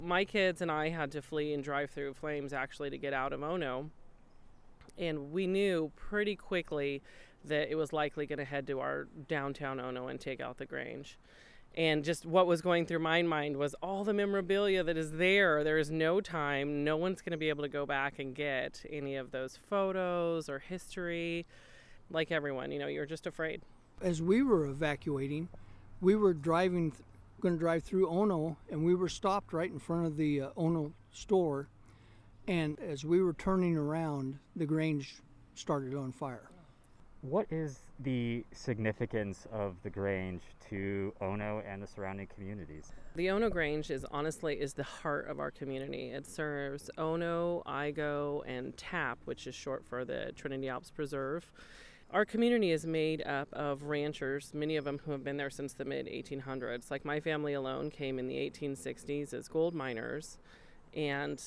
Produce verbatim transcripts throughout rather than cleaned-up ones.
My kids and I had to flee and drive through flames actually to get out of Ono. And we knew pretty quickly that it was likely going to head to our downtown Ono and take out the Grange. And just what was going through my mind was all the memorabilia that is there. There is no time. No one's going to be able to go back and get any of those photos or history. Like everyone, you know, you're just afraid. As we were evacuating, we were driving, going to drive through Ono, and we were stopped right in front of the uh, Ono store. And as we were turning around, the Grange started on fire. What is the significance of the Grange to Ono and the surrounding communities? The Ono Grange is honestly is the heart of our community. It serves Ono, Igo, and TAP, which is short for the Trinity Alps Preserve. Our community is made up of ranchers, many of them who have been there since the mid eighteen hundreds. Like my family alone came in the eighteen sixties as gold miners, and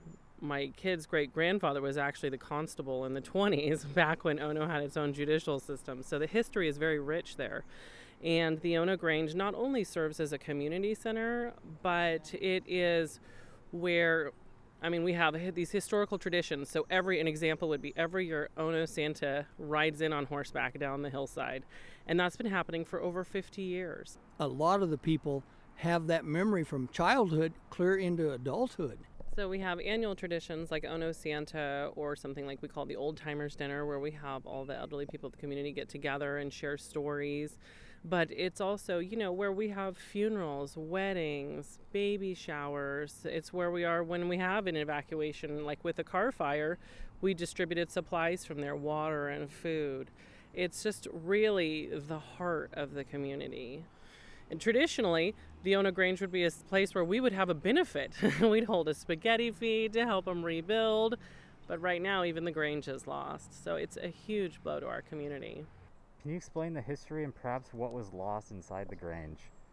my kid's great-grandfather was actually the constable in the twenties, back when Ono had its own judicial system. So the history is very rich there. And the Ono Grange not only serves as a community center, but it is where, I mean, we have these historical traditions. So every, an example would be every year Ono Santa rides in on horseback down the hillside. And that's been happening for over fifty years. A lot of the people have that memory from childhood clear into adulthood. So we have annual traditions like Ono Santa, or something like we call the Old Timers Dinner, where we have all the elderly people of the community get together and share stories. But it's also, you know, where we have funerals, weddings, baby showers. It's where we are when we have an evacuation, like with a car fire. We distributed supplies from there, water and food. It's just really the heart of the community. And traditionally, the Ono Grange would be a place where we would have a benefit. We'd hold a spaghetti feed to help them rebuild. But right now, even the Grange is lost. So it's a huge blow to our community. Can you explain the history and perhaps what was lost inside the Grange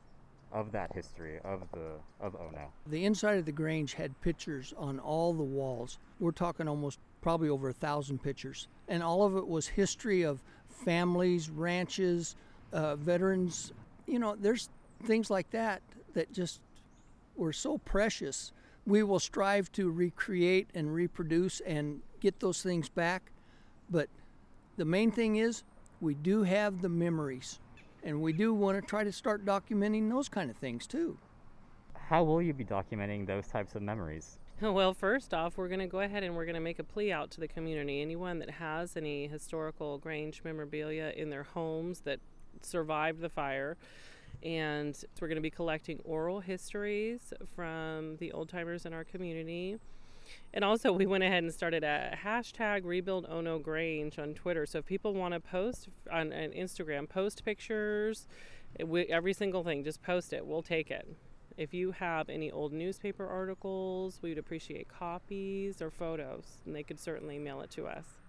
of that history of the of Ono? The inside of the Grange had pictures on all the walls. We're talking almost probably over a thousand pictures. And all of it was history of families, ranches, uh, veterans. You know, there's things like that that just were so precious. We will strive to recreate and reproduce and get those things back. But the main thing is we do have the memories, and we do want to try to start documenting those kind of things too. How will you be documenting those types of memories? Well, first off, we're going to go ahead and we're going to make a plea out to the community. Anyone that has any historical Grange memorabilia in their homes that survived the fire, and so we're going to be collecting oral histories from the old timers in our community. And also we went ahead and started a hashtag Rebuild Ono Grange on Twitter. So if people want to post on, on Instagram, post pictures, we, every single thing, just post it. We'll take it. If you have any old newspaper articles, we would appreciate copies or photos, and they could certainly mail it to us.